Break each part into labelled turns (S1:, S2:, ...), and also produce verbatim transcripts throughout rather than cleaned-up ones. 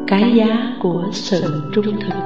S1: Cái giá của sự trung thực.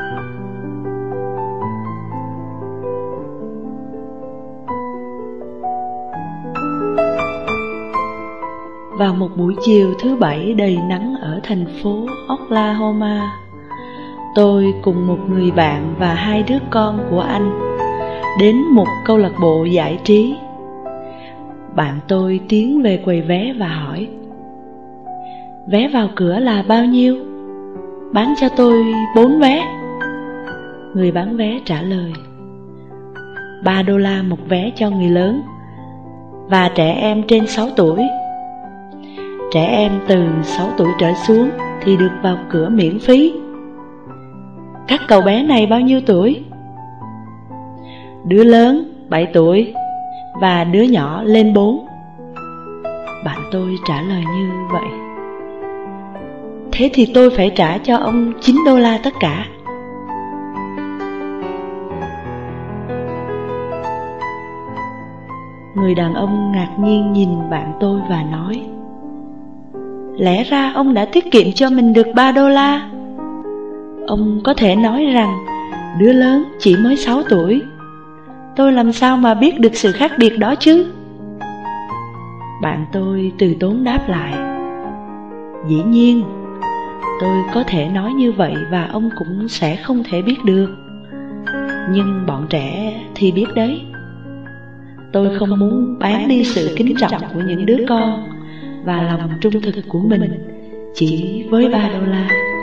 S1: Vào một buổi chiều thứ bảy đầy nắng ở thành phố Oklahoma, tôi cùng một người bạn và hai đứa con của anh đến một câu lạc bộ giải trí. Bạn tôi tiến về quầy vé và hỏi: "Vé vào cửa là bao nhiêu? Bán cho tôi bốn vé." Người bán vé trả lời: ba đô la một vé cho người lớn và trẻ em trên sáu tuổi. Trẻ em từ sáu tuổi trở xuống thì được vào cửa miễn phí. Các cậu bé này bao nhiêu tuổi? Đứa lớn bảy tuổi và đứa nhỏ lên bốn. Bạn tôi trả lời như vậy. Thế thì tôi phải trả cho ông chín đô la tất cả. Người đàn ông ngạc nhiên nhìn bạn tôi và nói: Lẽ ra ông đã tiết kiệm cho mình được ba đô la. Ông có thể nói rằng đứa lớn chỉ mới sáu tuổi. Tôi làm sao mà biết được sự khác biệt đó chứ? Bạn tôi từ tốn đáp lại: Dĩ nhiên, tôi có thể nói như vậy và ông cũng sẽ không thể biết được. Nhưng bọn trẻ thì biết đấy. Tôi không muốn bán đi sự kính trọng của những đứa con và lòng trung thực của mình chỉ với ba đô la.